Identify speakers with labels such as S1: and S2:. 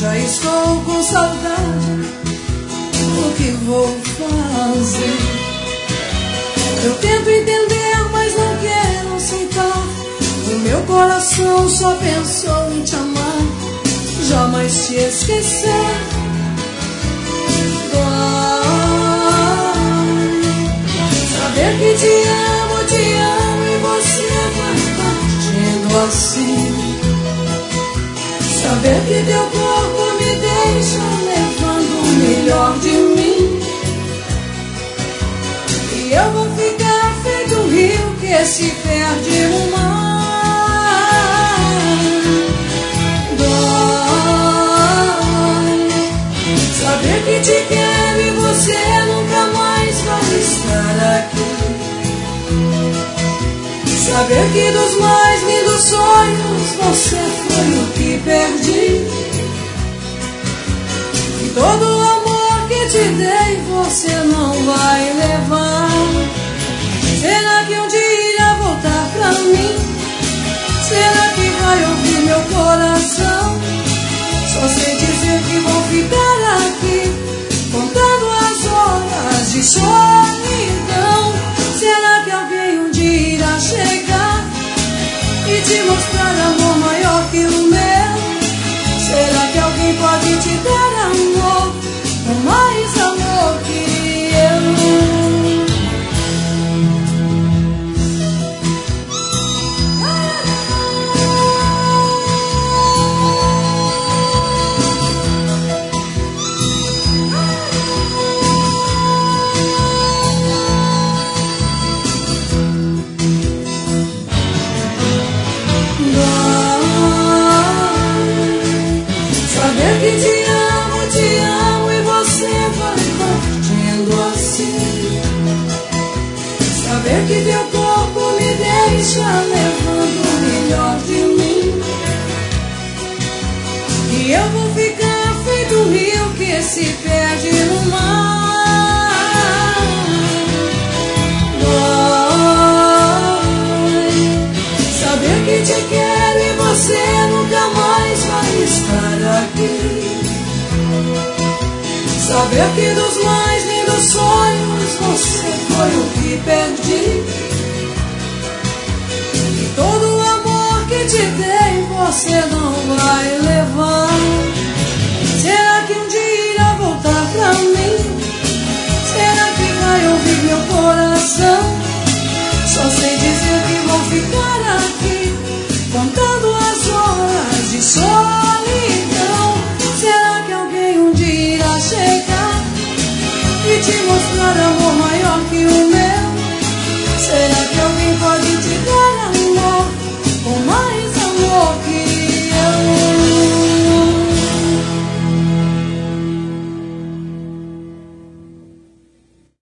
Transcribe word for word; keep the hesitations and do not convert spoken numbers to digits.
S1: já estou com saudade. O que vou fazer? Eu tento entender, mas não quero aceitar. O meu coração só pensou em te amar, jamais te esquecer. Dói saber que te amo, te amo e você vai partindo assim. Saber que teu corpo me deixa levando o melhor de mim. E eu vou ficar feito um rio que se perde no mar. Dói saber que te quero e você nunca mais vai estar aqui. Saber que dos mais lindos sonhos você foi o que perdi. E todo o amor que te dei você não vai levar. Será que um dia irá voltar pra mim? Será que vai ouvir meu coração? Só sei dizer que vou ficar aqui, contando as horas de solidão. Será que alguém um dia irá chegar e te mostrar amor maior que o meu? Será que alguém pode te dar amor, com mais amor que eu? Saber que teu corpo me deixa levando o melhor de mim. E eu vou ficar feito um rio que se perde no mar. Dói saber que te quero e você nunca mais vai estar aqui. Saber que dos mais lindos sonhos você foi o que perdi. E todo o amor que te dei você não vai levar. Será que um dia irá voltar pra mim? Será que vai ouvir meu coração? Só sei dizer que vou ficar aqui, contando as horas de solidão. Será que alguém um dia irá chegar e te mostrar amor maior que o meu? Será que eu